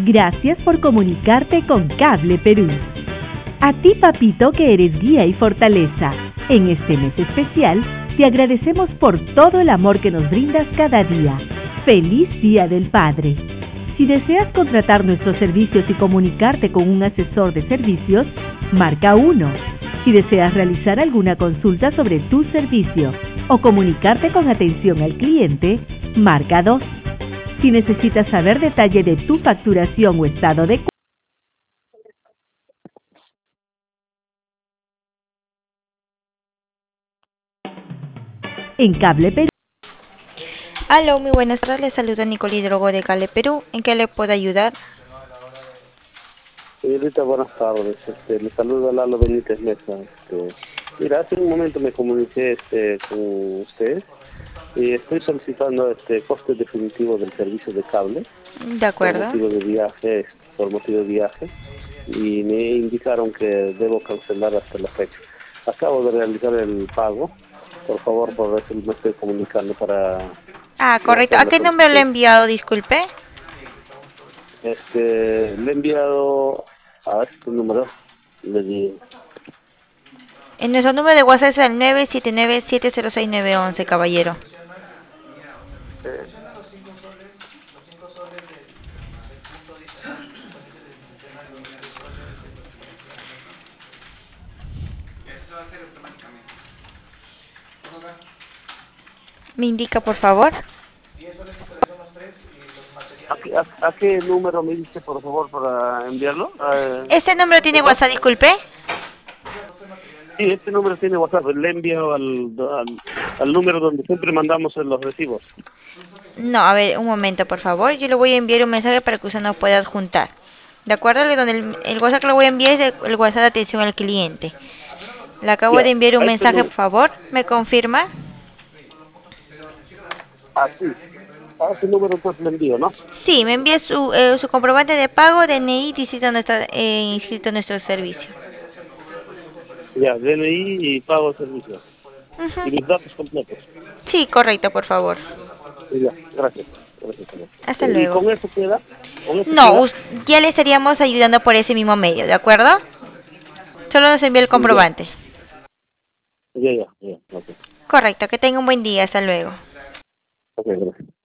Gracias por comunicarte con Cable Perú. A ti, papito, que eres guía y fortaleza. En este mes especial, te agradecemos por todo el amor que nos brindas cada día. ¡Feliz Día del Padre! Si deseas contratar nuestros servicios y comunicarte con un asesor de servicios, marca 1. Si deseas realizar alguna consulta sobre tu servicio o comunicarte con atención al cliente, marca 2. Si necesitas saber detalle de tu facturación o estado de en Cable Perú. Aló, muy buenas tardes, les saluda Nicole Hidrogo de Cable Perú. ¿En qué le puedo ayudar? Señorita, buenas tardes. Le saluda Lalo Benítez Mesa. Mira, hace un momento me comuniqué con usted y estoy solicitando coste definitivo del servicio de cable De acuerdo. por motivo de viaje, y me indicaron que debo cancelar hasta la fecha. Acabo de realizar el pago. Por favor, por eso me estoy comunicando para Correcto. hacer ¿A la qué número le he solicitud. enviado? Disculpe. Le he enviado a este número, le di. En nuestro número de WhatsApp es el 979-706-911, caballero. eh, ¿Me indica, por favor? ¿A qué número me dice, por favor, para enviarlo? ¿Este número tiene WhatsApp, disculpe? Sí, este número tiene WhatsApp. Le envío al número donde siempre mandamos los recibos. No, a ver, un momento, por favor. Yo le voy a enviar un mensaje para que usted nos pueda adjuntar. ¿De acuerdo? Donde el WhatsApp que le voy a enviar es el WhatsApp de atención al cliente. Le acabo de Ya, enviar un a este mensaje, número. por favor. ¿Me confirma? Sí. A este número entonces le envío, ¿no? Sí, me envía su comprobante de pago, DNI, distrito donde está inscrito en nuestro servicio. Ya, DNI y pago de servicio. Ujú. Y mis datos completos. Sí, correcto, por favor. Ya, gracias. Gracias, señor. Hasta ¿Y luego. con eso queda? ¿Con eso No, queda? ya le estaríamos ayudando por ese mismo medio, ¿de acuerdo? Solo nos envía el Ya, comprobante. ya, ya. Ok, Correcto, que tenga un buen día, hasta luego. ok, gracias.